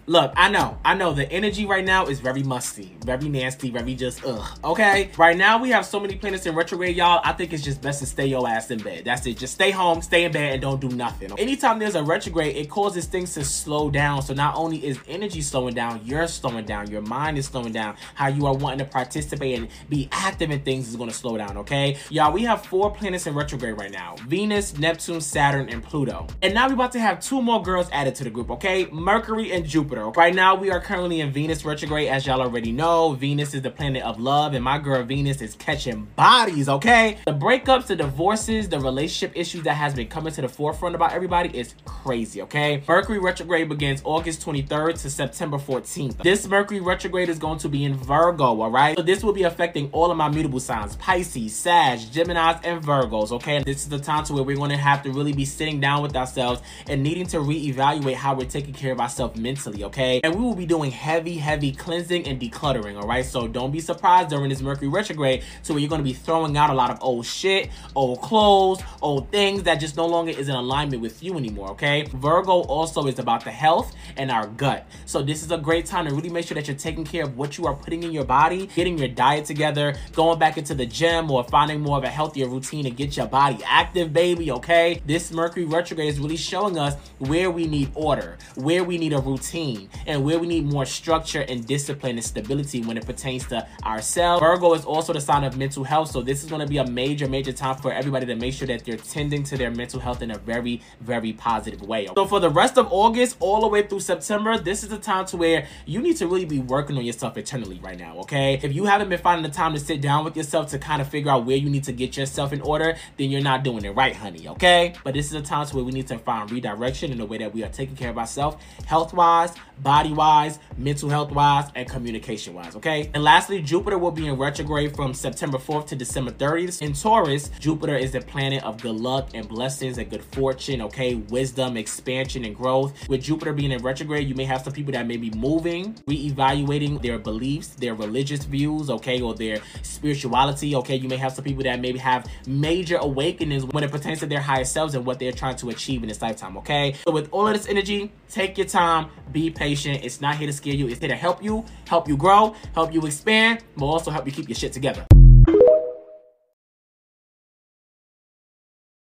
Look, I know the energy right now is very musty, very nasty, very just okay? Right now we have so many planets in retrograde, y'all. I think it's just best to stay your ass in bed. That's it. Just stay home, stay in bed, and don't do nothing. Anytime there's a retrograde, it causes things to slow down. So not only is energy slowing down, you're slowing down, your mind is slowing down. How you are wanting to participate and be active in things is going to slow down, okay? Y'all, we have 4 planets in retrograde right now: Venus, Neptune, Saturn, and Pluto. And now we're about to have 2 more girls added to the group, okay? Mercury and Jupiter. Right now we are currently in Venus retrograde. As y'all already know, Venus is the planet of love, and my girl Venus is catching bodies, okay? The breakups, the divorces, the relationship issues that has been coming to the forefront about everybody is crazy, okay? Mercury retrograde begins August 23rd to September 14th. This Mercury retrograde is going to be in Virgo, all right? So this will be affecting all of my mutable signs: Pisces, Sag, Geminis, and Virgos, okay? This is the time to where we're going to have to really be sitting down with ourselves and needing to reevaluate how we're taking care of ourselves mentally, okay? And we will be doing heavy cleansing and decluttering, all right? So don't be surprised during this Mercury retrograde to where you're going to be throwing out a lot of old shit, old clothes, old things that just no longer is in alignment with you anymore, okay? Virgo also is about the health and our gut. So this is a great time to really make sure that you're taking care of what you are putting in your body, getting your diet together, going back into the gym, or finding more of a healthier routine to get your body active, baby, okay? This Mercury retrograde is really showing us where we need order, where we need a routine, and where we need more structure and discipline and stability when it pertains to ourselves. Virgo is also the sign of mental health, so this is going to be a major time for everybody to make sure that they're tending to their mental health in a very positive way. So for the rest of August all the way through September, this is the time to where you need to really be working on yourself internally right now, okay? If you haven't been finding the time to sit down with yourself to kind of figure out where you need to get yourself in order, then you're not doing it right, honey, okay? But this is a time to where we need to find redirection in the way that we are taking care of ourselves, health-wise, body-wise, mental health-wise, and communication-wise, okay? And lastly, Jupiter will be in retrograde from September 4th to December 30th. In Taurus, Jupiter is the planet of good luck and blessings and good fortune, okay? Wisdom, expansion, and growth. With Jupiter being in retrograde, you may have some people that may be moving, reevaluating their beliefs, their religious views, okay, or their spirituality, okay? You may have some people that maybe have major awakenings when it pertains to their higher selves and what they're trying to achieve in this lifetime, okay? So with all of this energy, take your time, be patient. It's not here to scare you. It's here to help you grow, help you expand, but also help you keep your shit together.